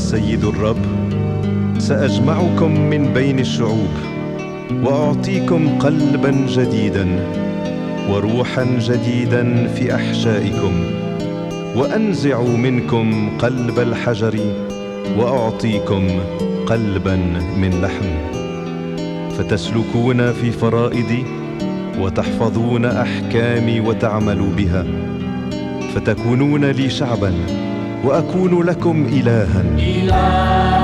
السيد الرب: سأجمعكم من بين الشعوب، وأعطيكم قلبا جديدا وروحا جديدا في أحشائكم، وأنزع منكم قلب الحجر وأعطيكم قلبا من لحم، فتسلكون في فرائضي وتحفظون أحكامي وتعملوا بها، فتكونون لي شعبا وأكون لكم إلها.